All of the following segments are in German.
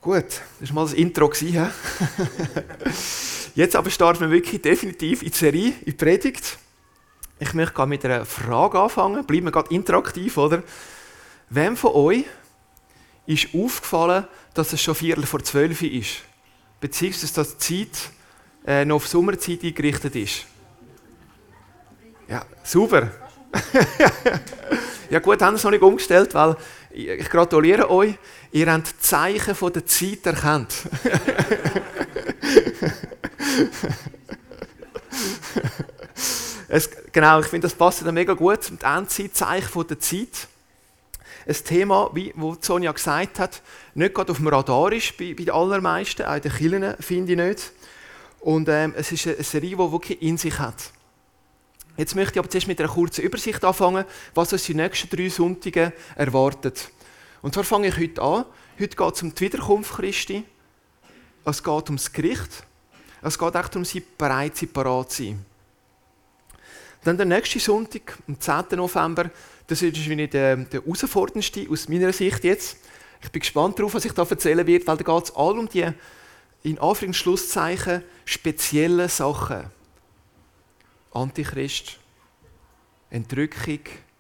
Gut, das war mal das Intro. Jetzt aber starten wir wirklich definitiv in die Serie, in die Predigt. Ich möchte gerade mit einer Frage anfangen. Bleiben wir gerade interaktiv, oder? Wem von euch ist aufgefallen, dass es schon 11:45 ist? Beziehungsweise, dass die Zeit noch auf Sommerzeit eingerichtet ist? Ja, super. Ja gut, haben wir es noch nicht umgestellt, weil ich gratuliere euch, ihr habt die Zeichen von der Zeit erkannt. Genau, ich finde, das passt dann mega gut zum Endzeit, Zeichen von der Zeit. Ein Thema, wie Sonja gesagt hat, nicht gerade auf dem Radar ist bei den allermeisten, auch in den Kirchen finde ich nicht. Und es ist eine Serie, die wirklich in sich hat. Jetzt möchte ich aber zuerst mit einer kurzen Übersicht anfangen, was uns die nächsten 3 Sonntage erwartet. Und zwar fange ich heute an. Heute geht es um die Wiederkunft Christi. Es geht ums Gericht. Es geht echt darum, bereit sein, parat sein. Dann der nächste Sonntag, am 10. November, das ist wahrscheinlich der herausforderndste aus meiner Sicht jetzt. Ich bin gespannt darauf, was ich da erzählen werde, weil da geht es all um die, in Anführungs- speziellen Sachen. Antichrist, Entrückung,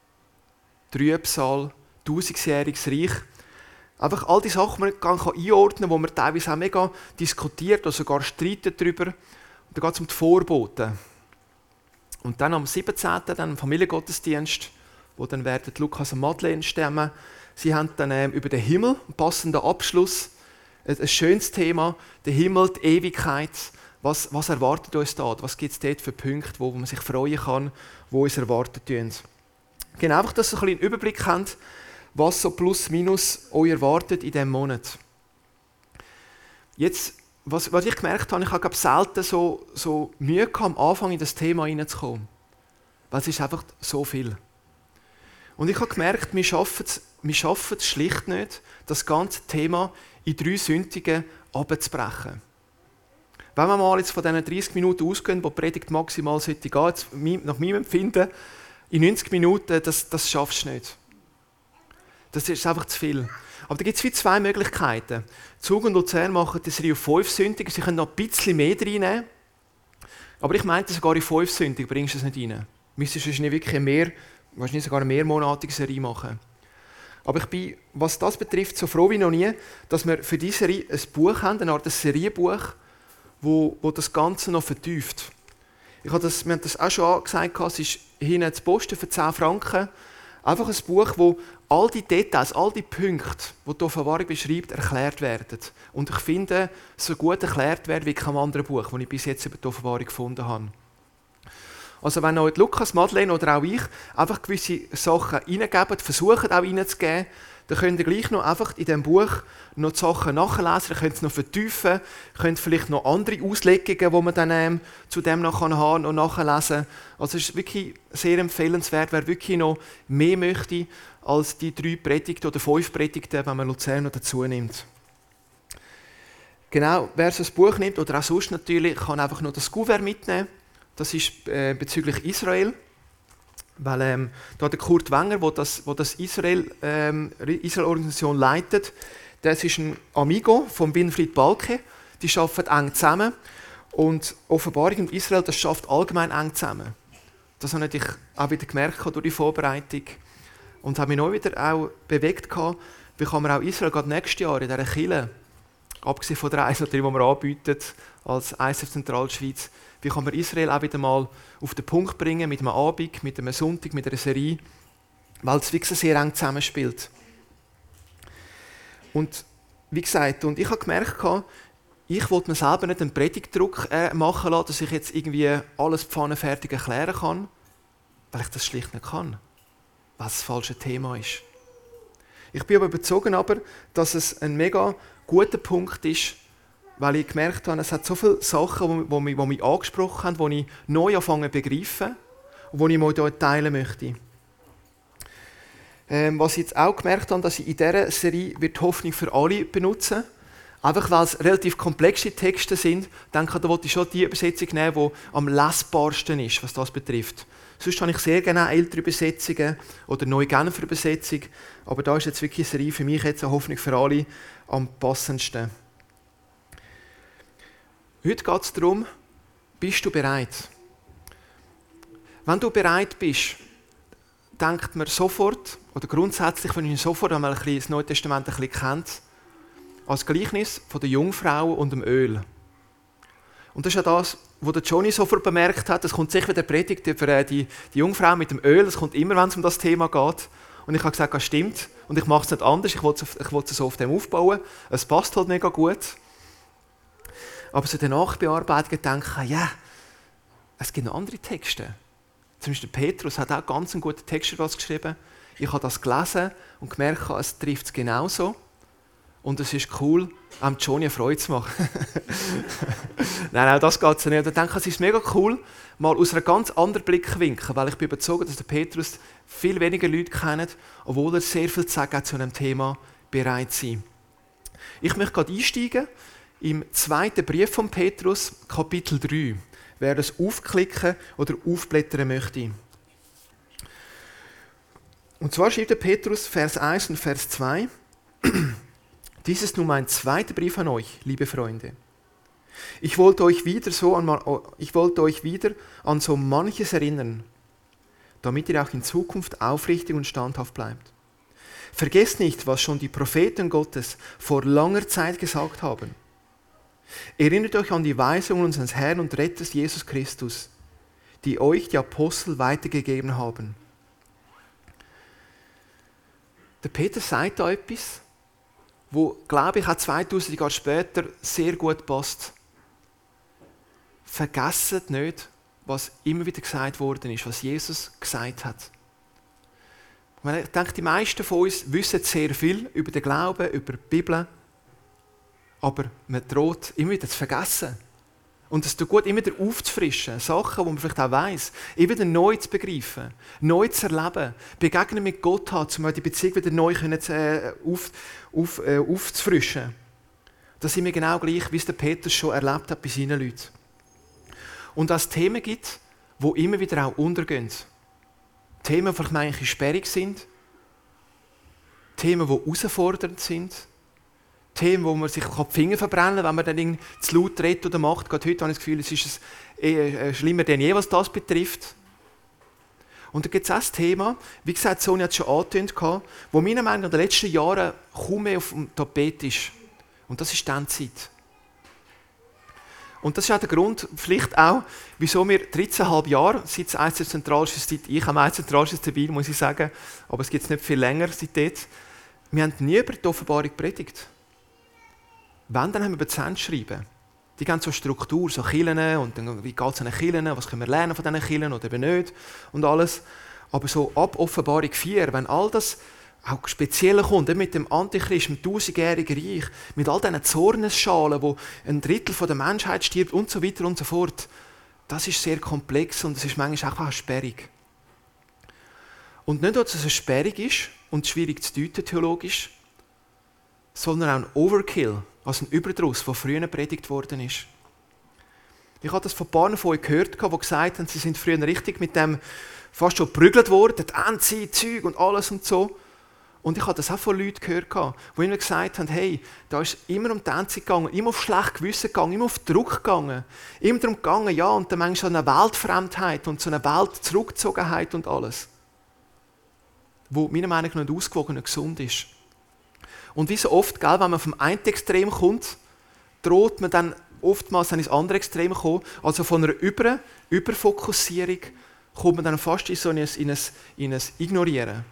Trübsal, 1000-jähriges Reich. Einfach all die Sachen, die man gar nicht einordnen kann, wo man teilweise auch mega diskutiert oder sogar streitet darüber. Und da geht es um die Vorboten. Und dann am 17. dann Familiengottesdienst, wo dann werden Lukas und Madeleine stemmen. Sie haben dann über den Himmel einen passenden Abschluss. Ein schönes Thema, der Himmel, die Ewigkeit. Was erwartet uns da? Was gibt es dort für Punkte, wo man sich freuen kann, wo uns erwartet tun? Genau, einfach, dass ihr ein bisschen einen Überblick habt, was so plus minus euch erwartet in diesem Monat. Jetzt, was ich gemerkt habe, ich habe selten so Mühe gehabt, am Anfang in das Thema hineinzukommen. Weil es ist einfach so viel. Und ich habe gemerkt, wir schaffen es schlicht nicht, das ganze Thema in 3 Sündigen abzubrechen. Wenn wir mal jetzt von diesen 30 Minuten ausgehen, wo die Predigt maximal sollte gehen, jetzt nach meinem Empfinden, in 90 Minuten, das schaffst du nicht. Das ist einfach zu viel. Aber da gibt es 2 Möglichkeiten. Zug und Luzern machen die Serie auf 5 Sündigen. Sie können noch ein bisschen mehr reinnehmen. Aber ich meinte, sogar in 5 Sündigen bringst du es nicht rein. Müsstest du nicht wirklich sogar eine mehrmonatige Serie machen. Aber ich bin, was das betrifft, so froh wie noch nie, dass wir für diese Serie ein Buch haben, eine Art Serienbuch, wo das Ganze noch vertieft. Wir haben das auch schon gesagt, es ist hinten zu posten für 10 Franken. Einfach ein Buch, wo all die Details, all die Punkte, die die Offenbarung beschreibt, erklärt werden. Und ich finde, so gut erklärt werden wie kein anderes Buch, das ich bis jetzt über die Offenbarung gefunden habe. Also wenn euch Lukas, Madeleine oder auch ich einfach gewisse Sachen reingeben, versuchen auch reinzugeben, dann könnt ihr gleich noch einfach in diesem Buch noch die Sachen nachlesen, ihr könnt es noch vertiefen, könnt vielleicht noch andere Auslegungen, die man dann zu dem noch haben und nachlesen. Also es ist wirklich sehr empfehlenswert, wer wirklich noch mehr möchte als die 3 Predigten oder 5 Predigten, wenn man Luzern noch dazu nimmt. Genau, wer so ein Buch nimmt oder auch sonst natürlich, kann einfach noch das Kuvert mitnehmen. Das ist bezüglich Israel. Weil da der Kurt Wenger, der das Israel-Organisation leitet, das ist ein Amigo von Winfried Balke. Die arbeiten eng zusammen. Und Offenbarung und Israel, das schafft allgemein eng zusammen. Das habe ich auch wieder gemerkt durch die Vorbereitung. Und habe mich neu wieder auch bewegt, wie kann man auch Israel gerade nächstes Jahr in dieser Kirche, abgesehen von der Eishockey, die wir anbieten als ISF Zentralschweiz, wie kann man Israel auch wieder mal auf den Punkt bringen, mit einem Abend, mit einem Sonntag, mit einer Serie, weil es wirklich sehr eng zusammenspielt. Und wie gesagt, und ich habe gemerkt, ich wollte mir selber nicht einen Predigtdruck machen lassen, dass ich jetzt irgendwie alles pfannenfertig erklären kann, weil ich das schlicht nicht kann, weil es das falsche Thema ist. Ich bin aber überzeugt, dass es ein mega guter Punkt ist, weil ich gemerkt habe, es hat so viele Sachen, die mich angesprochen haben, die ich neu anfangen zu begreifen und die ich mal hier teilen möchte. Was ich jetzt auch gemerkt habe, dass ich in dieser Serie die Hoffnung für alle benutzen. Einfach weil es relativ komplexe Texte sind, denke ich, da wollte ich schon die Übersetzung nehmen, die am lesbarsten ist, was das betrifft. Sonst habe ich sehr gerne ältere Übersetzungen oder neue Genfer Übersetzung. Aber da ist jetzt wirklich eine Serie für mich, jetzt eine Hoffnung für alle, am passendsten. Heute geht es darum, bist du bereit? Wenn du bereit bist, denkt man sofort, oder grundsätzlich, wenn man sofort, wenn man das Neue Testament ein bisschen kennt, als Gleichnis von der Jungfrau und dem Öl. Und das ist ja das, was der Johnny sofort bemerkt hat. Es kommt sicher wieder Predigt über die Jungfrau mit dem Öl. Das kommt immer, wenn es um das Thema geht. Und ich habe gesagt, das stimmt. Und ich mache es nicht anders. Ich wollte so auf dem aufbauen. Es passt halt mega gut. Aber so in der Nachbearbeitung denke ich, ja, es gibt noch andere Texte. Zum Beispiel Petrus hat auch ganz einen guten Text geschrieben. Ich habe das gelesen und gemerkt, es trifft es genauso. Und es ist cool, am Johnny eine Freude zu machen. Nein, das geht es nicht. Ich denke, es ist mega cool, mal aus einem ganz anderen Blickwinkel, weil ich bin überzeugt, dass der Petrus viel weniger Leute kennt, obwohl er sehr viel zu sagen hat zu einem Thema bereit sein. Ich möchte gerade einsteigen im 2. Brief von Petrus, Kapitel 3. Wer das aufklicken oder aufblättern möchte. Und zwar schreibt der Petrus Vers 1 und Vers 2. Dies ist nun mein 2. Brief an euch, liebe Freunde. Ich wollte euch wieder an so manches erinnern, damit ihr auch in Zukunft aufrichtig und standhaft bleibt. Vergesst nicht, was schon die Propheten Gottes vor langer Zeit gesagt haben. Erinnert euch an die Weisungen unseres Herrn und Retters Jesus Christus, die euch die Apostel weitergegeben haben. Der Peter sagt da etwas, wo, glaube ich, auch 2000 Jahre später sehr gut passt. Vergesst nicht, was immer wieder gesagt worden ist, was Jesus gesagt hat. Ich denke, die meisten von uns wissen sehr viel über den Glauben, über die Bibel, aber man droht immer wieder zu vergessen. Und es tut gut, immer wieder aufzufrischen. Sachen, die man vielleicht auch weiss, immer wieder neu zu begreifen, neu zu erleben, Begegnungen mit Gott haben, um die Beziehung wieder neu aufzufrischen. Das sind wir genau gleich, wie es der Petrus schon erlebt hat bei seinen Leuten. Und dass es Themen gibt, die immer wieder auch untergehen. Themen, die vielleicht eigentlich sperrig sind. Themen, die herausfordernd sind. Themen, wo man sich die Finger verbrennen kann, wenn man dann zu laut redet oder macht. Gerade heute habe ich das Gefühl, es ist schlimmer denn je, was das betrifft. Und da gibt es auch das Thema, wie gesagt, Sonja hat es schon angetönt, wo meiner Meinung nach in den letzten Jahren kaum mehr auf dem Tapet ist. Und das ist die Endzeit. Und das ist auch der Grund, vielleicht auch, wieso wir 13,5 Jahre, seit es eines der zentralsten Zeit, ich habe eines der zentralsten dabei, muss ich sagen, aber es gibt es nicht viel länger seitdem, wir haben nie über die Offenbarung predigt. Wenn, dann haben wir über die schreiben. Die haben so eine Struktur, so Kirchen und dann, wie geht es an den Kirchen, was können wir lernen von diesen Kirchen oder eben nicht und alles. Aber so ab Offenbarung 4, wenn all das auch Spezielle kommt, mit dem Antichrist, mit dem 1000-jährigen Reich, mit all diesen Zornesschalen, wo ein Drittel der Menschheit stirbt und so weiter und so fort, das ist sehr komplex und es ist manchmal auch sperrig. Und nicht nur, dass es sperrig ist und schwierig zu deuten theologisch, sondern auch ein Overkill, also ein Überdruss, der früher predigt worden ist. Ich habe das von ein paar von euch gehört, die gesagt haben, sie sind früher richtig mit dem fast schon geprügelt worden, das Endzeit-Zeug und alles und so. Und ich habe das auch von Leuten gehört, die immer gesagt haben, hey, da ist immer um die Endzeit gegangen, immer auf schlechtes Gewissen gegangen, immer auf Druck gegangen, immer darum gegangen, ja, und dann manchmal so eine Weltfremdheit und so eine Weltzurückgezogenheit und alles, wo meiner Meinung nach nicht ausgewogen und gesund ist. Und wie so oft, wenn man vom einen Extrem kommt, droht man dann oftmals ins andere Extrem kommen. Also von einer Überfokussierung kommt man dann fast in ein Ignorieren.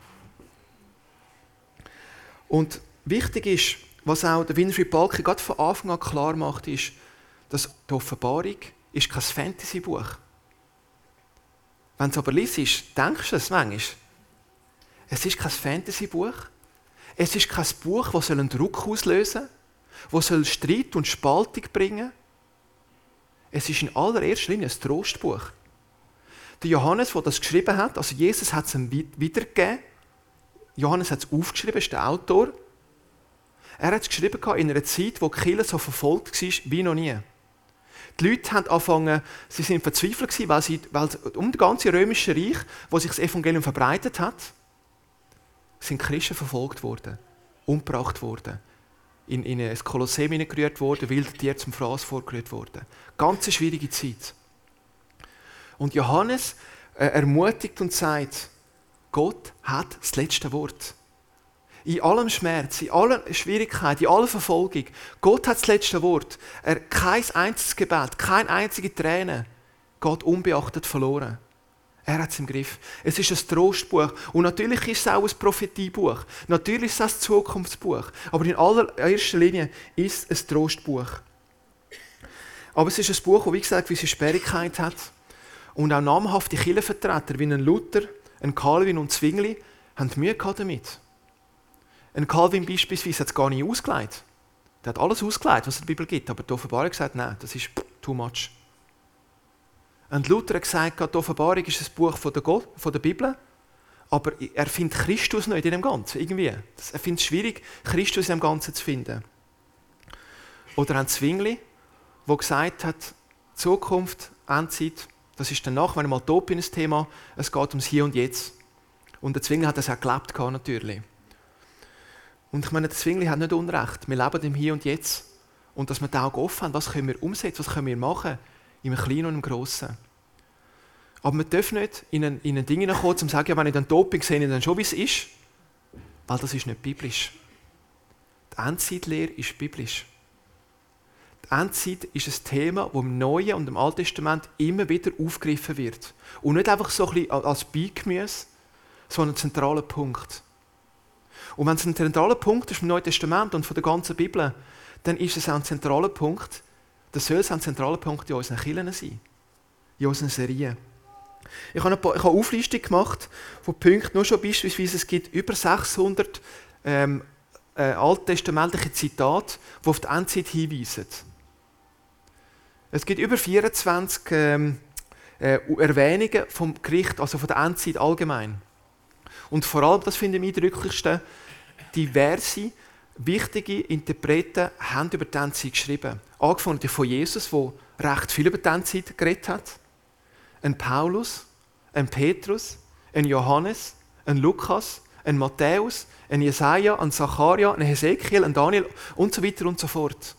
Und wichtig ist, was auch der Winfried Balke gerade von Anfang an klar macht, ist, dass die Offenbarung ist kein Fantasy-Buch. Wenn du es aber liest, denkst du es manchmal. Es ist kein Fantasy-Buch. Es ist kein Buch, das einen Druck auslösen soll, das Streit und Spaltung bringen. Es ist in allererster Linie ein Trostbuch. Der Johannes, der das geschrieben hat, also Jesus hat es ihm wiedergegeben. Johannes hat es aufgeschrieben, ist der Autor. Er hat es geschrieben in einer Zeit, wo die Kirche so verfolgt war wie noch nie. Die Leute haben angefangen, sie sind verzweifelt gewesen, weil um das ganze römische Reich, wo sich das Evangelium verbreitet hat, sind Christen verfolgt worden, umgebracht worden, in ein Kolosseum gerührt worden, wilde Tiere zum Fraß vorgerührt worden. Ganz eine schwierige Zeit. Und Johannes ermutigt und sagt, Gott hat das letzte Wort. In allem Schmerz, in aller Schwierigkeit, in aller Verfolgung. Gott hat das letzte Wort. Kein einziges Gebet, keine einzige Träne geht unbeachtet verloren. Er hat es im Griff. Es ist ein Trostbuch. Und natürlich ist es auch ein Prophetiebuch. Natürlich ist es ein Zukunftsbuch. Aber in allererster Linie ist es ein Trostbuch. Aber es ist ein Buch, das, wie gesagt, gewisse Sperrigkeit hat. Und auch namhafte Kirchenvertreter wie ein Luther, ein Calvin und Zwingli haben Mühe gehabt damit. Ein Calvin beispielsweise hat es gar nicht ausgelegt. Der hat alles ausgelegt, was es in der Bibel gibt, aber die Offenbarung hat gesagt, nein, das ist too much. Und Luther hat gesagt, die Offenbarung ist ein Buch von der Bibel, aber er findet Christus nicht in dem Ganzen, irgendwie. Er findet es schwierig, Christus in dem Ganzen zu finden. Oder ein Zwingli, der gesagt hat, Zukunft, Endzeit, das ist danach, wenn mal tot bin, das Thema, es geht ums Hier und Jetzt. Und der Zwingli hat das auch gelebt, natürlich. Und ich meine, der Zwingli hat nicht Unrecht. Wir leben im Hier und Jetzt. Und dass wir die Augen offen haben, was können wir umsetzen, was können wir machen, im Kleinen und im Grossen. Aber wir dürfen nicht in ein Ding hineinkommen, um zu sagen, ja, wenn ich dann tot bin, sehe ich dann schon, wie es ist. Weil das ist nicht biblisch. Die Endzeitlehre ist biblisch. Die Endzeit ist ein Thema, das im Neuen und im Alten Testament immer wieder aufgegriffen wird. Und nicht einfach so ein bisschen als Beigemüse, sondern ein zentraler Punkt. Und wenn es ein zentraler Punkt ist im Neuen Testament und von der ganzen Bibel, dann ist es auch ein zentraler Punkt, das soll es ein zentraler Punkt in unseren Kirchen sein, in unseren Serien. Ich habe eine Auflistung gemacht von Punkten, nur schon beispielsweise, es gibt über 600 alttestamentliche Zitate, die auf die Endzeit hinweisen. Es gibt über 24 Erwähnungen vom Gericht, also von der Endzeit allgemein. Und vor allem, das finde ich am eindrücklichsten, diverse, wichtige Interpreten haben über die Endzeit geschrieben. Angefangen von Jesus, der recht viel über die Endzeit geredet hat. Ein Paulus, ein Petrus, ein Johannes, ein Lukas, ein Matthäus, ein Jesaja, ein Zacharia, ein Hesekiel, ein Daniel und so weiter und so fort.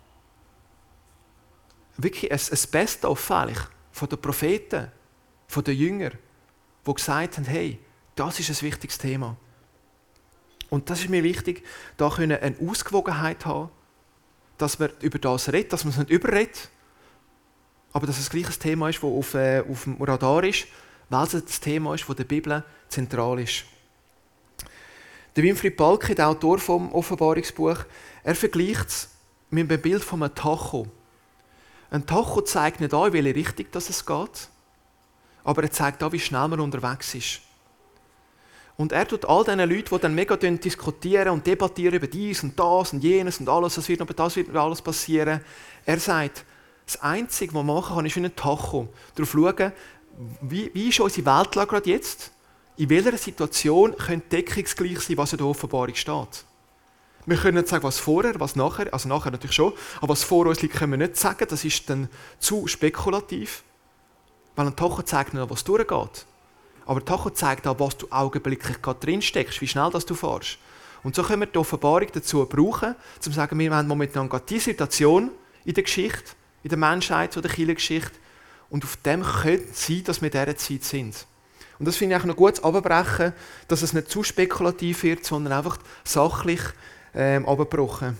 Wirklich ein Best-of von den Propheten, von den Jüngern, die gesagt haben, hey, das ist ein wichtiges Thema. Und das ist mir wichtig, da eine Ausgewogenheit haben, dass man über das redet, dass man es nicht überredet, aber dass es gleich ein Thema ist, das auf dem Radar ist, weil es das Thema ist, das der Bibel zentral ist. Der Winfried Balke, der Autor vom Offenbarungsbuch, er vergleicht es mit dem Bild von einem Tacho. Ein Tacho zeigt nicht an, in welche Richtung es geht, aber er zeigt an, wie schnell man unterwegs ist. Und er tut all diesen Leuten, die dann mega diskutieren und debattieren über dies und das und jenes und alles, das wird alles passieren. Er sagt, das Einzige, was man machen kann, ist wie ein Tacho. Darauf schauen, wie ist unsere Weltlage gerade jetzt? In welcher Situation könnte deckungsgleich sein, was in der Offenbarung steht? Wir können nicht sagen, was vorher, was nachher, also nachher natürlich schon, aber was vor uns liegt, können wir nicht sagen, das ist dann zu spekulativ. Weil ein Tacho zeigt nicht, was durchgeht. Aber der Tacho zeigt auch, was du augenblicklich gerade drin steckst, wie schnell das du fährst. Und so können wir die Offenbarung dazu brauchen, um zu sagen, wir haben momentan gerade diese Situation in der Geschichte, in der Menschheit oder der Kirchengeschichte. Und auf dem könnte es sein, dass wir in dieser Zeit sind. Und das finde ich auch noch gut zu abbrechen, dass es nicht zu spekulativ wird, sondern einfach sachlich abgebrochen.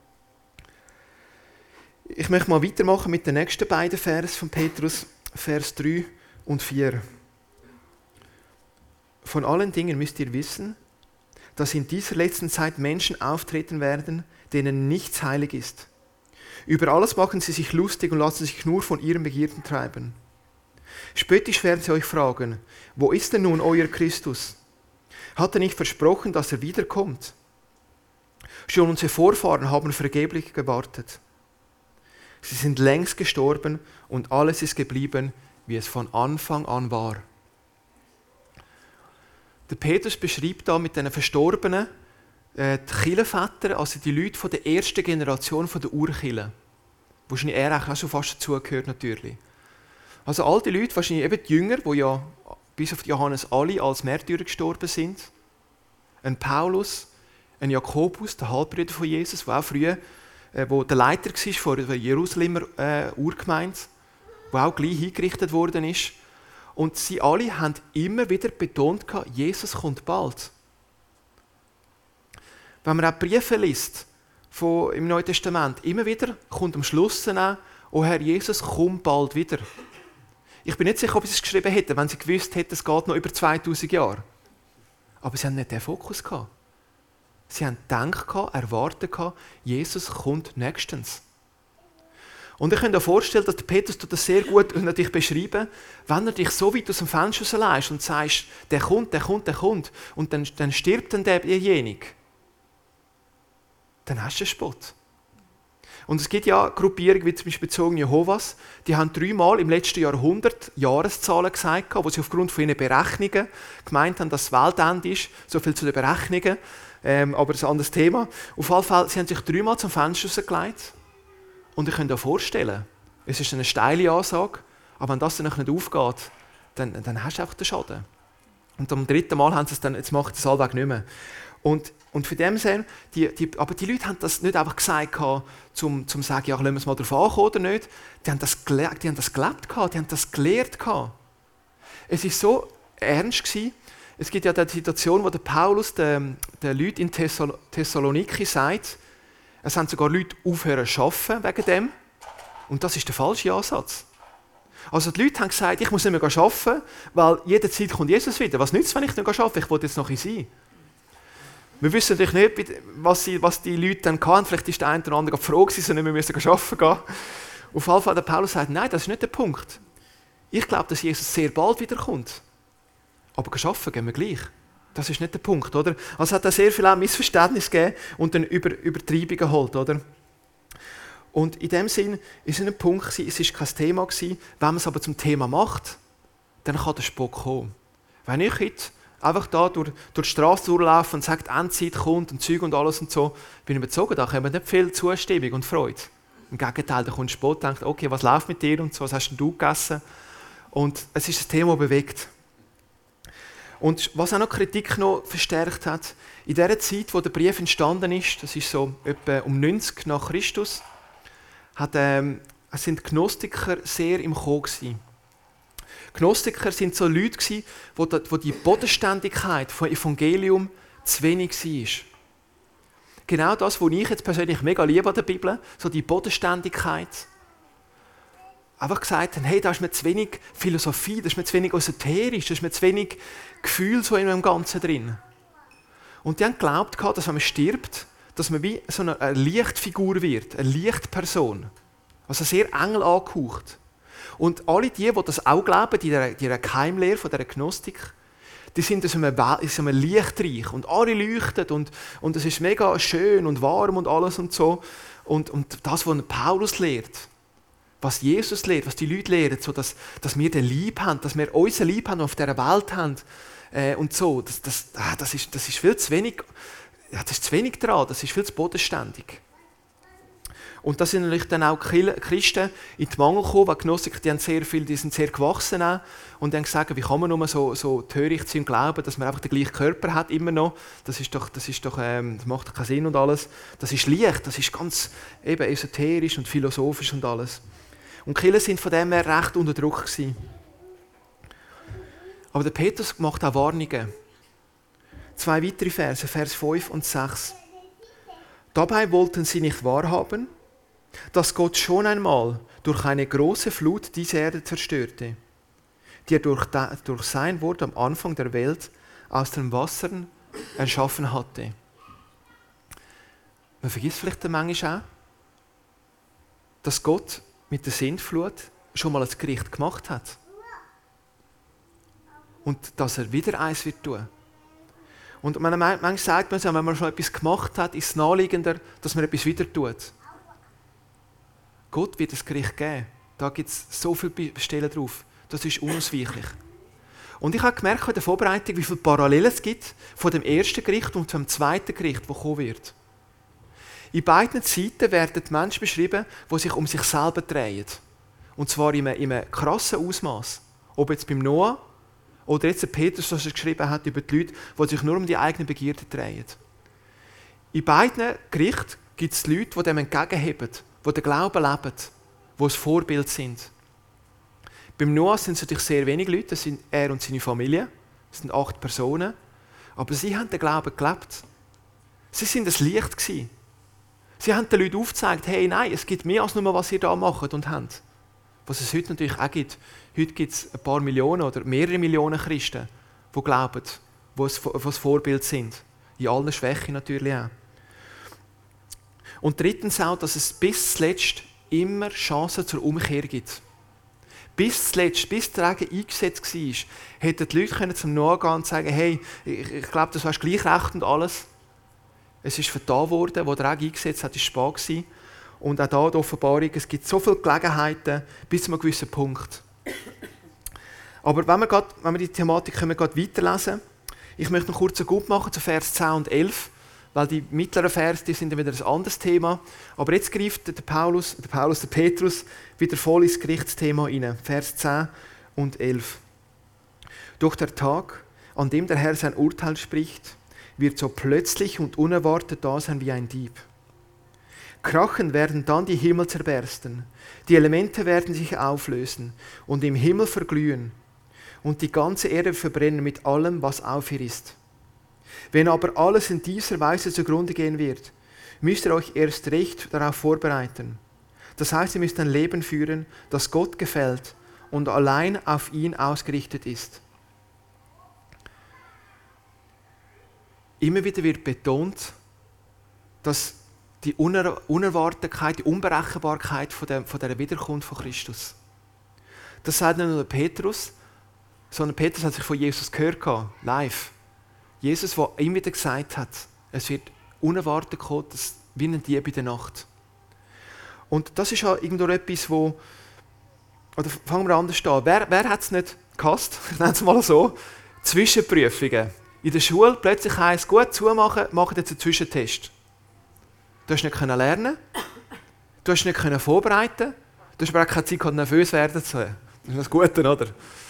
Ich möchte mal weitermachen mit den nächsten beiden Versen von Petrus, Vers 3 und 4. Von allen Dingen müsst ihr wissen, dass in dieser letzten Zeit Menschen auftreten werden, denen nichts heilig ist. Über alles machen sie sich lustig und lassen sich nur von ihren Begierden treiben. Spöttisch werden sie euch fragen, wo ist denn nun euer Christus? Hat er nicht versprochen, dass er wiederkommt? Schon unsere Vorfahren haben vergeblich gewartet. Sie sind längst gestorben und alles ist geblieben, wie es von Anfang an war. Der Petrus beschreibt da mit diesen Verstorbenen die Kirchenväter, also die Leute von der ersten Generation von der Urkirche. Wahrscheinlich er auch schon fast dazugehört natürlich. Also all die Leute, wahrscheinlich eben die Jünger, die ja bis auf Johannes alle als Märtyrer gestorben sind. Ein Paulus, ein Jakobus, der Halbbruder von Jesus, der auch früher wo der Leiter war von der Jerusalemer Urgemeinde, der auch gleich hingerichtet worden ist. Und sie alle haben immer wieder betont, Jesus kommt bald. Wenn man auch Briefe liest im Neuen Testament, immer wieder kommt am Schluss dann, «O Herr Jesus, komm bald wieder.» Ich bin nicht sicher, ob sie es geschrieben hätten, wenn sie gewusst hätten, es geht noch über 2000 Jahre. Aber sie haben nicht den Fokus gehabt. Sie haben gedacht, erwartet, Jesus kommt nächstens. Und ich kann mir vorstellen, dass Petrus das sehr gut natürlich beschreiben, wenn er dich so weit aus dem Fenster rauslässt und sagst, der kommt, und dann stirbt dann derjenige. Dann hast du einen Spott. Und es gibt ja Gruppierungen, wie zum Beispiel Zeugen Jehovas, die haben 3-mal im letzten Jahrhundert Jahreszahlen gesagt, wo sie aufgrund von ihren Berechnungen gemeint haben, dass das Weltende ist. So viel zu den Berechnungen, aber das ist ein anderes Thema. Auf jeden Fall, sie haben sich 3-mal zum Fenster rausgelegt. Und ihr könnt euch vorstellen, es ist eine steile Ansage, aber wenn das dann nicht aufgeht, dann hast du einfach den Schaden. Und am 3. Mal haben sie es dann, jetzt macht das allweg nicht mehr. Und für dem Sinn, aber die Leute haben das nicht einfach gesagt, zum zu sagen, ja, lassen wir es mal drauf ankommen oder nicht. Die haben das gelebt, die haben das gelehrt. Es war so ernst gewesen. Es gibt ja die Situation, wo der Paulus den Leuten in Thessaloniki sagt, es haben sogar Leute aufhören zu arbeiten wegen dem. Und das ist der falsche Ansatz. Also die Leute haben gesagt, ich muss nicht mehr arbeiten, weil jederzeit kommt Jesus wieder. Was nützt es, wenn ich nicht arbeite? Ich will jetzt noch sein. Wir wissen natürlich nicht, was die Leute dann hatten. Vielleicht ist der eine oder andere froh gewesen, dass sie nicht mehr arbeiten gehen. Auf jeden Fall der Paulus sagt, nein, das ist nicht der Punkt. Ich glaube, dass Jesus sehr bald wiederkommt. Aber arbeiten gehen wir gleich. Das ist nicht der Punkt, oder? Also hat er sehr viel Missverständnis gegeben und dann Übertreibungen geholt, oder? Und in dem Sinn ist es ein Punkt, es war kein Thema gewesen. Wenn man es aber zum Thema macht, dann kann der Spock kommen. Wenn ich jetzt einfach da durch die Straße durchlaufe und sage, die Endzeit kommt und Zeug und alles und so, bin ich überzeugt, da kommt nicht viel Zustimmung und Freude. Im Gegenteil, da kommt Spott und denkt, okay, was läuft mit dir und so, was hast denn du gegessen? Und es ist ein Thema, das bewegt. Und was auch noch Kritik noch verstärkt hat, in der Zeit, wo der Brief entstanden ist, das ist so etwa um 90 nach Christus, sind Gnostiker sehr im Kommen gewesen. Gnostiker sind so Leute gewesen, wo die Bodenständigkeit vom Evangelium zu wenig war. Genau das, was ich jetzt persönlich mega liebe an der Bibel, so die Bodenständigkeit. Einfach gesagt haben, hey, da ist mir zu wenig Philosophie, da ist mir zu wenig esoterisch, da ist mir zu wenig Gefühl so in dem Ganzen drin. Und die haben geglaubt, dass wenn man stirbt, dass man wie so eine Lichtfigur wird, eine Lichtperson. Also sehr engel angehaucht. Und alle die das auch glauben, in dieser Geheimlehre von dieser Gnostik, die sind in so einem Lichtreich und alle leuchten und es ist mega schön und warm und alles und so. Und das, was Paulus lehrt, was Jesus lehrt, was die Leute lehren, so dass wir den Lieb haben, dass wir unseren Lieb haben, auf dieser Welt haben und so, das ist viel zu wenig, das ist zu wenig dran, das ist viel zu bodenständig. Und da sind natürlich dann auch Christen in die Mangel gekommen, weil Gnostiker, die sind sehr gewachsen auch, und die haben gesagt, wie kann man nur so töricht sein und glauben, dass man einfach den gleichen Körper hat immer noch. Das macht keinen Sinn und alles. Das ist Licht, das ist ganz eben esoterisch und philosophisch und alles. Und die Kirchen sind von dem her recht unter Druck gewesen. Aber der Petrus macht auch Warnungen. 2 weitere Verse, Vers 5 und 6. Dabei wollten sie nicht wahrhaben, dass Gott schon einmal durch eine große Flut diese Erde zerstörte, die er durch sein Wort am Anfang der Welt aus den Wassern erschaffen hatte. Man vergisst vielleicht manchmal auch, dass Gott mit der Sintflut schon mal ein Gericht gemacht hat. Und dass er wieder eins wird tun. Und manchmal sagt man so, wenn man schon etwas gemacht hat, ist es naheliegender, dass man etwas wieder tut. Gott wird das Gericht geben. Da gibt es so viele Stellen drauf. Das ist unausweichlich. Und ich habe gemerkt in der Vorbereitung, wie viele Parallelen es gibt von dem ersten Gericht und vom zweiten Gericht, das kommen wird. In beiden Seiten werden die Menschen beschrieben, die sich um sich selber drehen. Und zwar in einem krassen Ausmaß. Ob jetzt beim Noah oder jetzt der Petrus, was er geschrieben hat über die Leute, die sich nur um die eigenen Begierden drehen. In beiden Gerichten gibt es Leute, die dem entgegenheben, die den Glauben leben, die ein Vorbild sind. Beim Noah sind es natürlich sehr wenige Leute, das sind er und seine Familie, das sind 8 Personen, aber sie haben den Glauben gelebt. Sie sind das Licht gewesen. Sie haben den Leuten aufgezeigt, hey, nein, es gibt mehr als nur, was ihr da macht und habt. Was es heute natürlich auch gibt. Heute gibt es ein paar Millionen oder mehrere Millionen Christen, die glauben, die ein Vorbild sind. In allen Schwächen natürlich auch. Und drittens auch, dass es bis zuletzt immer Chancen zur Umkehr gibt. Bis zuletzt, bis der Regen eingesetzt war, hätten die Leute zum Noah gehen und sagen, hey, ich glaube, du hast gleich recht und alles. Es ist vertan worden, wo der Regen eingesetzt hat, war spät gewesen. Und auch da die Offenbarung, es gibt so viele Gelegenheiten bis zu einem gewissen Punkt. Aber wenn wir die Thematik können wir weiterlesen, ich möchte noch kurz einen Gut machen zu Vers 10 und 11, weil die mittleren Verse, die sind wieder ein anderes Thema. Aber jetzt greift der Petrus wieder voll ins Gerichtsthema rein. Vers 10 und 11. Doch der Tag, an dem der Herr sein Urteil spricht, wird so plötzlich und unerwartet da sein wie ein Dieb. Krachend werden dann die Himmel zerbersten, die Elemente werden sich auflösen und im Himmel verglühen und die ganze Erde verbrennen mit allem, was auf ihr ist. Wenn aber alles in dieser Weise zugrunde gehen wird, müsst ihr euch erst recht darauf vorbereiten. Das heißt, ihr müsst ein Leben führen, das Gott gefällt und allein auf ihn ausgerichtet ist. Immer wieder wird betont, dass die Unerwartetkeit, die Unberechenbarkeit von der Wiederkunft von Christus. Das sagt nicht nur Petrus, sondern Petrus hat sich von Jesus gehört, live. Jesus, der ihm wieder gesagt hat, es wird unerwartet kommen, wie ein Dieb in der Nacht. Und das ist ja irgendwo etwas, oder fangen wir anders an. Wer hat es nicht gehasst? Ich nenne es mal so. Zwischenprüfungen. In der Schule plötzlich heisst, gut zumachen, machen jetzt einen Zwischentest. Du hast nicht lernen, du hast nicht vorbereiten, du hast aber auch keine Zeit gehabt, nervös werden zu können. Das ist das Gute, oder?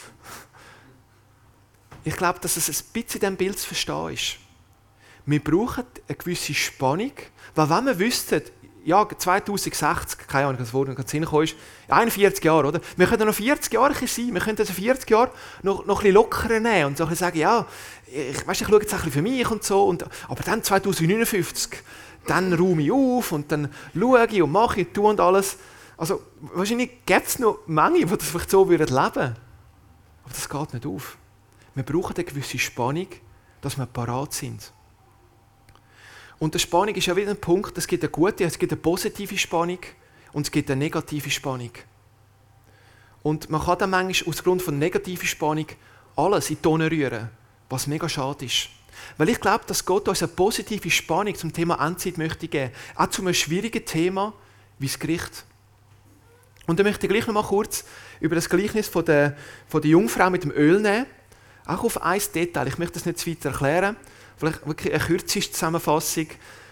Ich glaube, dass es ein bisschen in diesem Bild zu verstehen ist. Wir brauchen eine gewisse Spannung, weil wenn wir wüssten, ja, 2060, keine Ahnung, was vorhin gerade hingekommen ist, 41 Jahre, oder? Wir können noch 40 Jahre sein, wir können also 40 Jahre noch ein bisschen lockerer nehmen und so ein bisschen sagen, ja, ich schaue jetzt ein bisschen für mich und so, aber dann 2059, dann räume ich auf und dann schaue ich und mache ich, tue und alles. Also wahrscheinlich gibt es noch Menge, die das vielleicht so leben würden. Aber das geht nicht auf. Wir brauchen eine gewisse Spannung, dass wir parat sind. Und die Spannung ist ja wieder ein Punkt, es gibt eine gute, es gibt eine positive Spannung und es gibt eine negative Spannung. Und man kann dann manchmal aus Grund von negativer Spannung alles in die Tonne rühren, was mega schade ist. Weil ich glaube, dass Gott uns eine positive Spannung zum Thema Endzeit möchte geben. Auch zu einem schwierigen Thema wie das Gericht. Und dann möchte ich gleich noch mal kurz über das Gleichnis von der Jungfrau mit dem Öl nehmen. Auch auf ein Detail. Ich möchte das nicht zu weit erklären. Vielleicht wirklich eine kürzeste Zusammenfassung.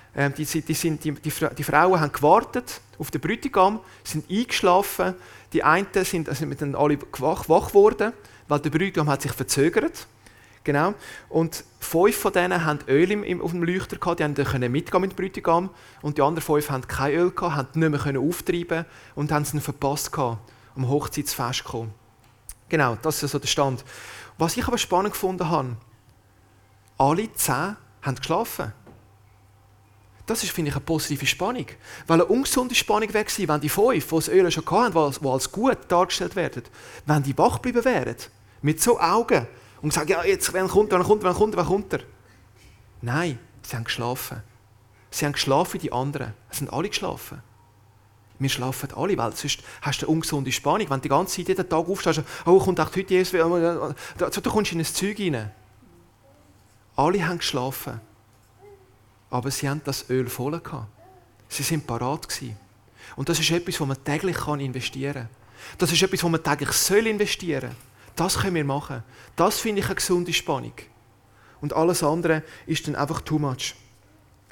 Die Frauen haben gewartet auf den Bräutigam, sind eingeschlafen. Die einen sind dann alle wach geworden, weil der Bräutigam hat sich verzögert. Genau. Und 5 von denen haben Öl auf dem Leuchter gehabt, die konnten mitgehen mit dem Bräutigam. Und die anderen 5 hatten kein Öl gehabt, haben nicht mehr auftreiben und haben es dann verpasst gehabt, am Hochzeitsfest zu kommen. Genau, das ist so der Stand. Was ich aber spannend gefunden habe, alle 10 haben geschlafen. Das ist, finde ich, eine positive Spannung. Weil eine ungesunde Spannung wäre gewesen, wenn die 5, die das Öl schon hatten, die als gut dargestellt werden, wenn die wach geblieben wären, mit so Augen, und sagen, ja, jetzt, wann kommt er? Nein, sie haben geschlafen. Sie haben geschlafen wie die anderen. Es sind alle geschlafen. Wir schlafen alle, weil sonst hast du eine ungesunde Spannung. Wenn du die ganze Zeit jeden Tag aufstehst, oh, kommt auch heute Jesus, du kommst in ein Zeug rein. Alle haben geschlafen. Aber sie haben das Öl voll gehabt. Sie sind parat gewesen. Und das ist etwas, was man täglich investieren kann. Das ist etwas, was man täglich investieren soll. Das können wir machen. Das finde ich eine gesunde Spannung. Und alles andere ist dann einfach too much.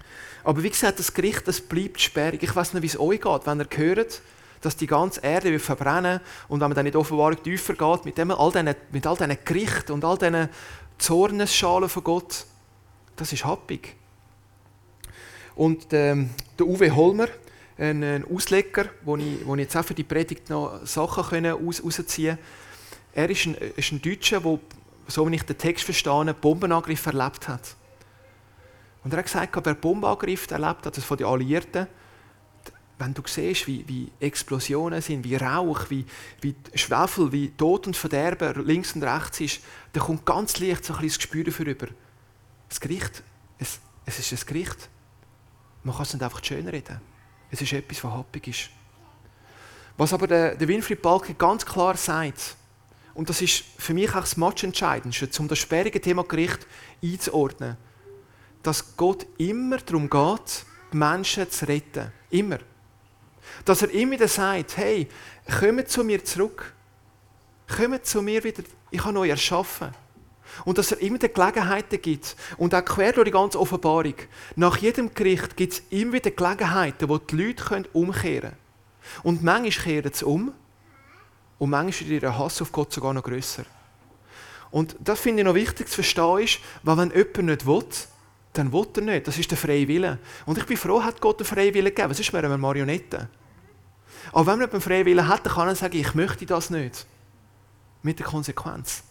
Aber wie gesagt, das Gericht, das bleibt sperrig. Ich weiß nicht, wie es euch geht, wenn ihr hört, dass die ganze Erde wird verbrennen und wenn man dann in die Offenbarung tiefer geht, mit all diesen Gerichten und all diesen Zornesschalen von Gott, das ist happig. Und der Uwe Holmer, ein Ausleger, wo ich jetzt auch für die Predigt noch Sachen rausziehen konnte, er ist ein Deutscher, der, so wie ich den Text verstehe, einen Bombenangriff erlebt hat. Und er hat gesagt, wer Bombenangriff erlebt hat, das von den Alliierten, wenn du siehst, wie Explosionen sind, wie Rauch, wie Schwefel, wie Tod und Verderben links und rechts ist, dann kommt ganz leicht so ein bisschen das Gespür dafür über. Das Gericht, es ist ein Gericht. Man kann es nicht einfach schön reden. Es ist etwas, was happig ist. Was aber der Winfried Balke ganz klar sagt, und das ist für mich auch das Matchentscheidendste, um das sperrige Thema Gericht einzuordnen, dass Gott immer darum geht, die Menschen zu retten. Immer. Dass er immer wieder sagt, hey, kommt zu mir zurück. Kommt zu mir wieder, ich habe euch erschaffen. Und dass er immer die Gelegenheiten gibt. Und auch quer durch die ganze Offenbarung. Nach jedem Gericht gibt es immer wieder Gelegenheiten, wo die Leute umkehren können. Und manchmal kehren sie um. Und manchmal wird ihr Hass auf Gott sogar noch grösser. Und das finde ich noch wichtig zu verstehen ist, weil wenn jemand nicht will, dann will er nicht. Das ist der freie Wille. Und ich bin froh, hat Gott den freien Willen gegeben. Sonst wären wir Marionetten. Aber wenn man nicht den freien Willen hat, dann kann er sagen, ich möchte das nicht. Mit der Konsequenz.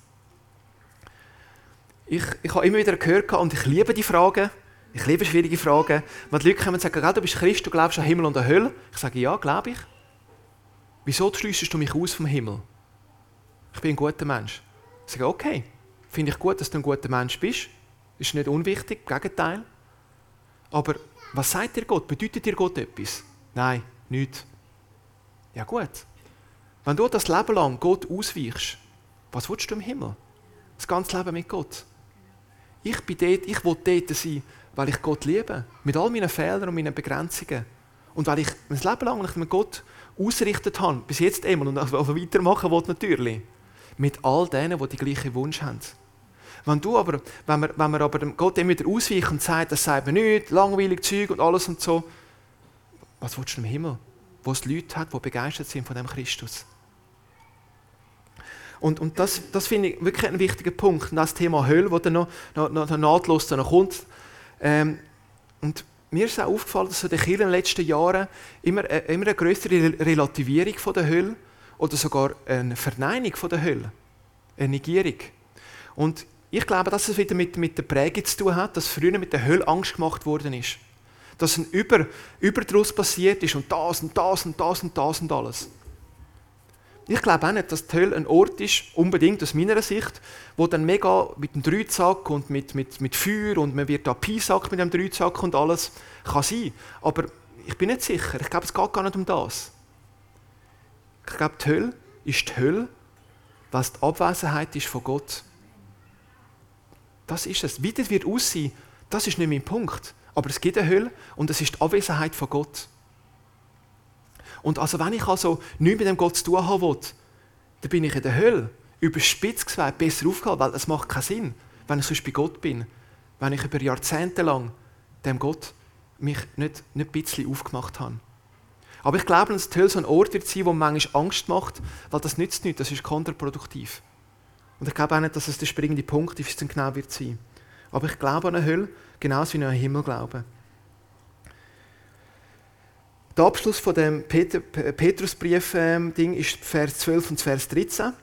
Ich habe immer wieder gehört, und ich liebe die Fragen, ich liebe schwierige Fragen, wenn die Leute kommen und sagen, du bist Christ, du glaubst an Himmel und an Hölle. Ich sage, ja, glaube ich. Wieso schliessest du mich aus vom Himmel? Ich bin ein guter Mensch. Ich sage, okay, finde ich gut, dass du ein guter Mensch bist. Ist nicht unwichtig, im Gegenteil. Aber was sagt dir Gott? Bedeutet dir Gott etwas? Nein, nichts. Ja gut. Wenn du das Leben lang Gott ausweichst, was willst du im Himmel? Das ganze Leben mit Gott. Ich will dort sein, weil ich Gott liebe. Mit all meinen Fehlern und meinen Begrenzungen. Und weil ich mein Leben lang mit Gott ausgerichtet habe, bis jetzt immer und auch weitermachen will natürlich. Mit all denen, die gleichen Wunsch haben. Wenn wir aber dem Gott immer wieder ausweichen und sagen, das sagt mir nichts, langweilig Zeug und alles und so, was willst du im Himmel? Wo es Leute hat, die begeistert sind von dem Christus. Und das finde ich wirklich ein wichtiger Punkt. Und das Thema Hölle, das dann noch nahtlos kommt. Und mir ist auch aufgefallen, dass in den Kirchen in den letzten Jahren immer eine größere Relativierung von der Hölle oder sogar eine Verneinung von der Hölle, eine Negierung. Und ich glaube, dass es wieder mit der Prägung zu tun hat, dass früher mit der Hölle Angst gemacht worden ist. Dass ein Überdruss passiert ist und das und das und das und das und alles. Ich glaube auch nicht, dass die Hölle ein Ort ist, unbedingt aus meiner Sicht, wo dann mega mit dem Dreizack und mit Feuer und man wird da piesackt mit dem Dreizack und alles, kann sein. Aber ich bin nicht sicher. Ich glaube, es geht gar nicht um das. Ich glaube, die Hölle ist die Hölle, weil es die Abwesenheit ist von Gott. Das ist es. Wie das wird aussehen, das ist nicht mein Punkt. Aber es gibt eine Hölle und es ist die Abwesenheit von Gott. Und also wenn ich nichts mit dem Gott zu tun haben will, dann bin ich in der Hölle, überspitzt gesagt, besser aufgehalten, weil es macht keinen Sinn, wenn ich sonst bei Gott bin. Wenn ich über Jahrzehnte lang dem Gott mich nicht ein bisschen aufgemacht habe. Aber ich glaube, dass die Hölle so ein Ort wird sein, wo man manchmal Angst macht, weil das nützt nichts, das ist kontraproduktiv. Und ich glaube auch nicht, dass es der springende Punkt ist, wie es dann genau wird sein. Aber ich glaube an eine Hölle, genauso wie ich an einen Himmel glaube. Der Abschluss von dem Petrusbrief-Ding ist Vers 12 und Vers 13.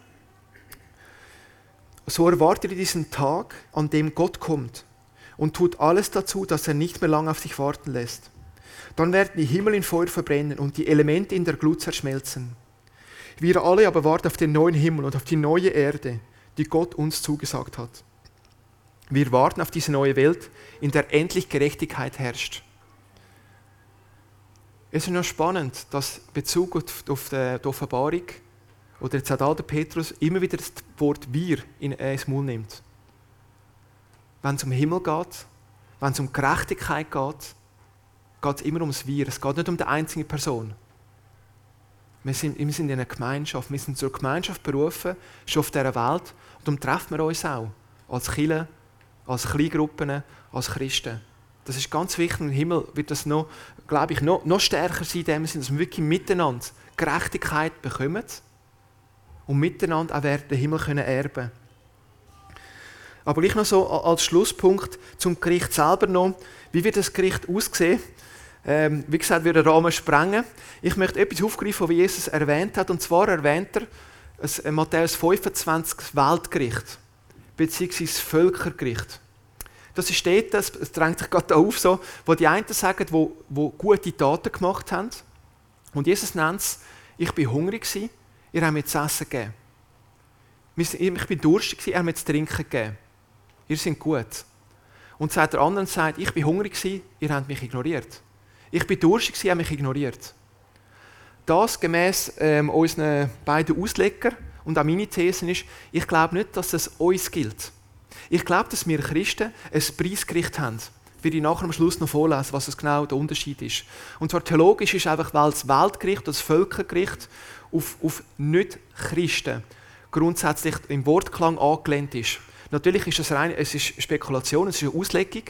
So erwartet ihr diesen Tag, an dem Gott kommt und tut alles dazu, dass er nicht mehr lange auf sich warten lässt. Dann werden die Himmel in Feuer verbrennen und die Elemente in der Glut zerschmelzen. Wir alle aber warten auf den neuen Himmel und auf die neue Erde, die Gott uns zugesagt hat. Wir warten auf diese neue Welt, in der endlich Gerechtigkeit herrscht. Es ist noch spannend, dass Bezug auf die Offenbarung oder jetzt auch der Petrus immer wieder das Wort «wir» ins Maul nimmt. Wenn es um Himmel geht, wenn es um Gerechtigkeit geht, geht es immer ums «wir». Es geht nicht um die einzelne Person. Wir sind in einer Gemeinschaft, wir sind zur Gemeinschaft berufen, schon auf dieser Welt. Und darum treffen wir uns auch als Kirche, als Kleingruppen, als Christen. das ist ganz wichtig, im Himmel wird das noch, glaube ich, noch stärker sein, in dem Sinne, dass wir wirklich miteinander Gerechtigkeit bekommen und miteinander auch den Himmel können erben. Aber gleich noch so als Schlusspunkt zum Gericht selber noch, wie wird das Gericht aussehen? Wie gesagt, würde den Rahmen sprengen. Ich möchte etwas aufgreifen, was Jesus erwähnt hat, und zwar erwähnt er Matthäus 25 Weltgericht, beziehungsweise Völkergericht. Das ist dort, das drängt sich gerade auf, so, wo die einen sagen, wo gute Taten gemacht haben. Und Jesus nennt es, ich war hungrig, ihr habt mir zu essen gegeben. Ich war durstig, ihr habt mir zu trinken gegeben. Ihr seid gut. Und der andere sagt, ich war hungrig, ihr habt mich ignoriert. Ich war durstig, ihr habt mich ignoriert. Das gemäss unseren beiden Auslegern und auch meine These ist, ich glaube nicht, dass das uns gilt. Ich glaube, dass wir Christen ein Preisgericht haben. Ich werde nachher am Schluss noch vorlesen, was genau der Unterschied ist. Und zwar theologisch ist einfach, weil das Weltgericht, das Völkergericht auf Nicht-Christen grundsätzlich im Wortklang angelehnt ist. Natürlich ist das rein, es ist Spekulation, es ist eine Auslegung.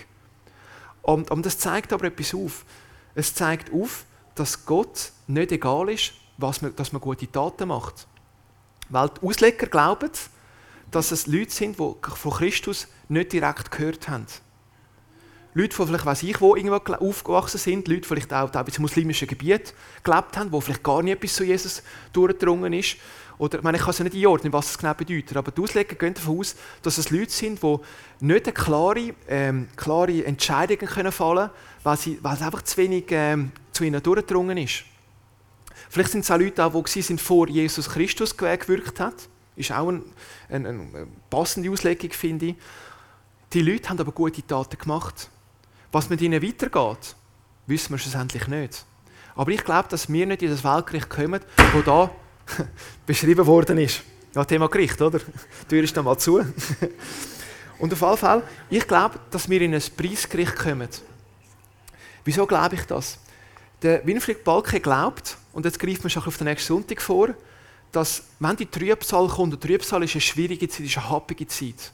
Und das zeigt aber etwas auf. Es zeigt auf, dass Gott nicht egal ist, dass man gute Taten macht. Weil die Ausleger glauben, dass es Leute sind, die von Christus nicht direkt gehört haben. Leute, die vielleicht, weiss ich, wo irgendwo aufgewachsen sind, Leute, die vielleicht auch in muslimischen Gebieten gelebt haben, wo vielleicht gar nicht etwas zu Jesus durchgedrungen ist. Oder, ich kann es ja nicht einordnen, was es genau bedeutet, aber die Ausleger gehen davon aus, dass es Leute sind, die nicht eine klare Entscheidungen fallen können, weil es einfach zu wenig zu ihnen durchgedrungen ist. Vielleicht sind es auch Leute, die sind, vor Jesus Christus gewirkt hat. Ist auch eine passende Auslegung, finde ich. Die Leute haben aber gute Taten gemacht. Was mit ihnen weitergeht, wissen wir schlussendlich nicht. Aber ich glaube, dass wir nicht in das Weltgericht kommen, das da beschrieben worden ist. Ja, Thema Gericht, oder? Die Tür ist dann mal zu. Und auf jeden Fall, ich glaube, dass wir in ein Preisgericht kommen. Wieso glaube ich das? Der Winfried Balke glaubt, und jetzt greift man schon auf den nächsten Sonntag vor, dass, wenn die Trübsal kommt, und Trübsal ist eine schwierige Zeit, ist eine happige Zeit.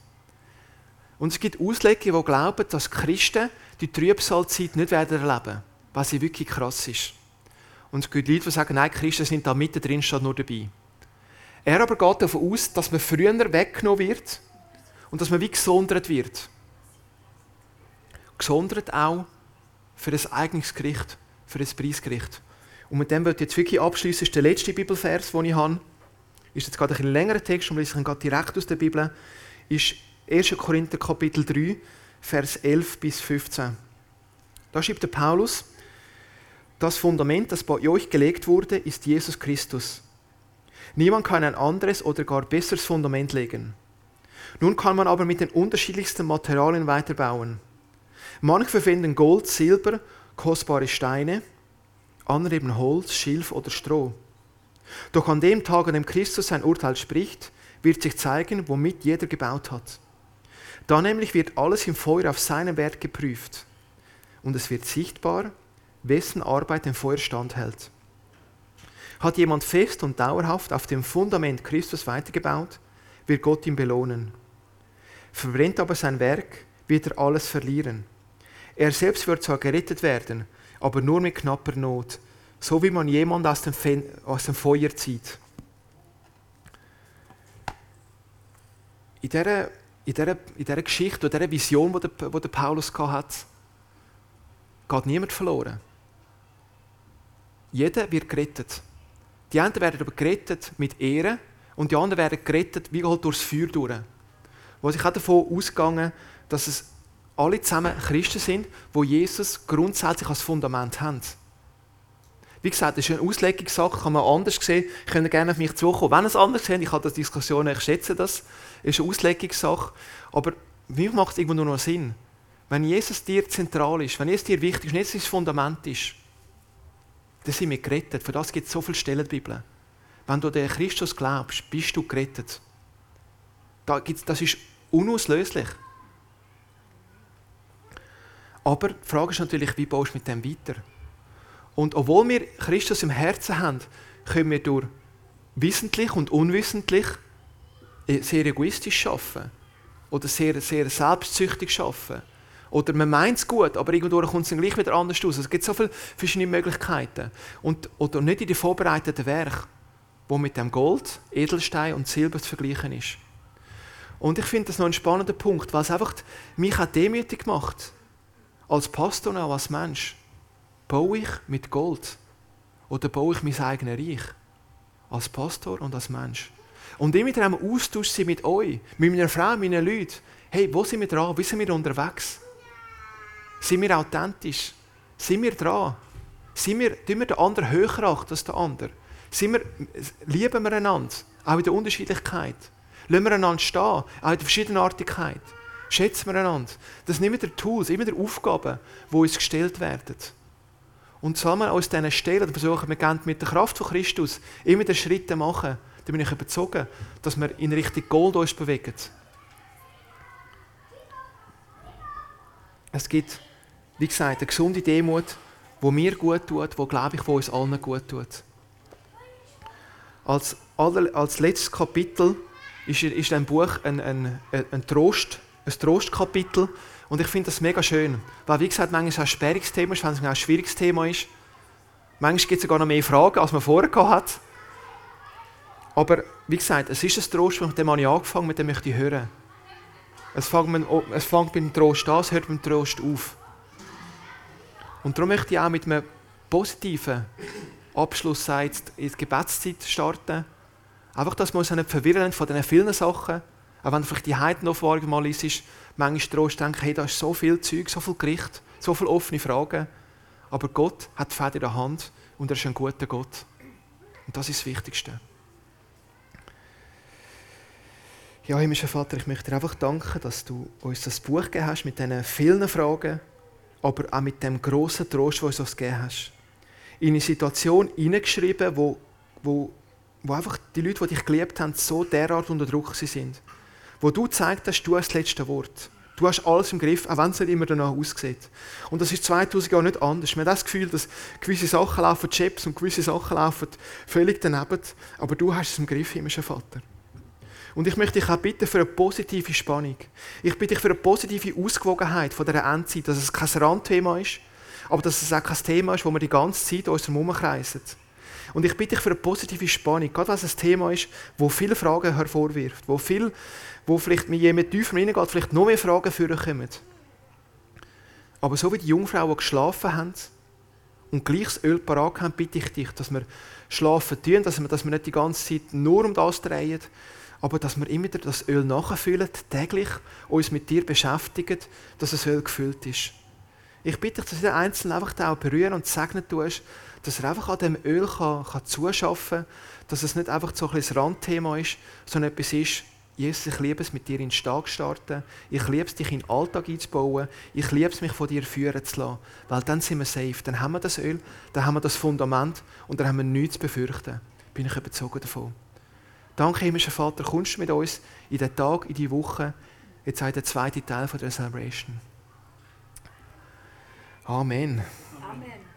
Und es gibt Ausleger, die glauben, dass Christen die Trübsalzeit nicht werden erleben, weil sie wirklich krass ist. Und es gibt Leute, die sagen, nein, Christen sind da mittendrin, statt nur dabei. Er aber geht davon aus, dass man früher weggenommen wird und dass man wie gesondert wird. Gesondert auch für ein eigenes Gericht, für ein Preisgericht. Und mit dem möchte ich jetzt wirklich abschließen, ist der letzte Bibelvers, den ich habe. Ist jetzt gerade ein längerer Text, und ich ihn direkt aus der Bibel. Ist 1. Korinther Kapitel 3, Vers 11 bis 15. Da schreibt der Paulus, das Fundament, das bei euch gelegt wurde, ist Jesus Christus. Niemand kann ein anderes oder gar besseres Fundament legen. Nun kann man aber mit den unterschiedlichsten Materialien weiterbauen. Manche verwenden Gold, Silber, kostbare Steine, andere eben Holz, Schilf oder Stroh. Doch an dem Tag, an dem Christus sein Urteil spricht, wird sich zeigen, womit jeder gebaut hat. Da nämlich wird alles im Feuer auf seinen Wert geprüft. Und es wird sichtbar, wessen Arbeit dem Feuer standhält. Hat jemand fest und dauerhaft auf dem Fundament Christus weitergebaut, wird Gott ihn belohnen. Verbrennt aber sein Werk, wird er alles verlieren. Er selbst wird zwar gerettet werden, aber nur mit knapper Not, so wie man jemand aus dem Feuer zieht. In dieser Geschichte, in dieser Vision, die der Paulus hatte, geht niemand verloren. Jeder wird gerettet. Die einen werden aber gerettet mit Ehre und die anderen werden gerettet wie halt durchs Feuer durch. Wo ich auch davon ausgegangen, dass es alle zusammen Christen sind, die Jesus grundsätzlich als Fundament haben. Wie gesagt, das ist eine Auslegungssache, kann man anders sehen. Ich könnte gerne auf mich zukommen. Wenn es anders sehen, ich habe das Diskussion, ich schätze das, ist eine Auslegungssache. Aber wie macht es irgendwo nur noch Sinn? Wenn Jesus dir zentral ist, wenn Jesus dir wichtig ist, wenn Jesus das Fundament ist, dann sind wir gerettet. Für das gibt es so viele Stellen in der Bibel. Wenn du an Christus glaubst, bist du gerettet. Das ist unauslöslich. Aber die Frage ist natürlich, wie baust du mit dem weiter? Und obwohl wir Christus im Herzen haben, können wir durch wissentlich und unwissentlich sehr egoistisch arbeiten. Oder sehr, sehr selbstsüchtig arbeiten. Oder man meint es gut, aber irgendwo kommt es dann gleich wieder anders aus. Es gibt so viele verschiedene Möglichkeiten. Oder nicht in den vorbereiteten Werk, wo mit dem Gold, Edelstein und Silber zu vergleichen ist. Und ich finde das noch ein spannender Punkt, weil es einfach mich auch demütig macht. Als Pastor und auch als Mensch. Baue ich mit Gold? Oder baue ich mein eigenes Reich? Als Pastor und als Mensch. Und immer wieder am Austausch sein mit euch, mit meiner Frau, mit meinen Leuten. Hey, wo sind wir dran? Wie sind wir unterwegs? Sind wir authentisch? Sind wir dran? Tun wir den anderen höher achten als der andere? Lieben wir einander? Auch in der Unterschiedlichkeit? Lassen wir einander stehen? Auch in der Verschiedenartigkeit? Schätzen wir einander? Das sind immer die Tools, immer die Aufgaben, die uns gestellt werden. Und zusammen aus diesen Stellen versuchen wir mit der Kraft von Christus immer den Schritt zu machen. Da bin ich überzeugt, dass wir in Richtung Gold uns bewegen. Es gibt, wie gesagt, eine gesunde Demut, die mir gut tut, die, glaube ich, uns allen gut tut. Als letztes Kapitel ist ein Buch ein Trostkapitel. Und ich finde das mega schön. Weil, wie gesagt, manchmal ein sperriges Thema ist, wenn es ein schwieriges Thema ist. Manchmal gibt es sogar noch mehr Fragen, als man vorher hat. Aber, wie gesagt, es ist ein Trost, mit dem habe ich angefangen, mit dem möchte ich hören. Es fängt beim Trost an, es hört beim Trost auf. Und darum möchte ich auch mit einem positiven Abschluss ins Gebetszeit starten. Einfach, dass wir uns nicht verwirren von diesen vielen Sachen. Auch wenn vielleicht die Heidenoffenbarung mal ist, manchmal Trost denken, hey, da ist so viel Zeug, so viel Gericht, so viele offene Fragen. Aber Gott hat die Fäden in der Hand und er ist ein guter Gott. Und das ist das Wichtigste. Ja, himmlischer Vater, ich möchte dir einfach danken, dass du uns das Buch gegeben hast mit diesen vielen Fragen, aber auch mit dem grossen Trost, den du uns gegeben hast. In eine Situation hineingeschrieben, wo einfach die Leute, die dich geliebt haben, so derart unter Druck sind. Wo du gezeigt hast, du hast das letzte Wort. Du hast alles im Griff, auch wenn es nicht immer danach aussieht. Und das ist 2000 Jahre nicht anders. Man hat das Gefühl, dass gewisse Sachen laufen Chips und gewisse Sachen laufen völlig daneben. Aber du hast es im Griff, himmlischer Vater. Und ich möchte dich auch bitten für eine positive Spannung. Ich bitte dich für eine positive Ausgewogenheit von dieser Endzeit, dass es kein Randthema ist, aber dass es auch kein Thema ist, wo wir die ganze Zeit uns herumkreisen. Und ich bitte dich für eine positive Spannung, gerade weil es ein Thema ist, das viele Fragen hervorwirft, wo vielleicht je mehr tiefer reingeht, vielleicht noch mehr Fragen vorkommen. Aber so wie die Jungfrauen, die geschlafen haben und gleich das Öl parat haben, bitte ich dich, dass wir schlafen tun, dass wir nicht die ganze Zeit nur um das drehen, aber dass wir immer wieder das Öl nachfüllen, täglich uns mit dir beschäftigen, dass das Öl gefüllt ist. Ich bitte dich, dass jeder Einzelne einfach auch berühren und segnen tust, dass er einfach an dem Öl kann zuschaffen kann, dass es nicht einfach so ein bisschen Randthema ist, sondern etwas ist, Jesus, ich liebe es, mit dir in den Tag zu starten, ich liebe es, dich in den Alltag einzubauen, ich liebe es, mich von dir führen zu lassen, weil dann sind wir safe, dann haben wir das Öl, dann haben wir das Fundament und dann haben wir nichts zu befürchten. Bin ich überzeugt davon. Danke, himmlischer Vater, kommst du mit uns in den Tag, in die Woche, jetzt auch der zweite Teil von der Celebration. Amen. Amen.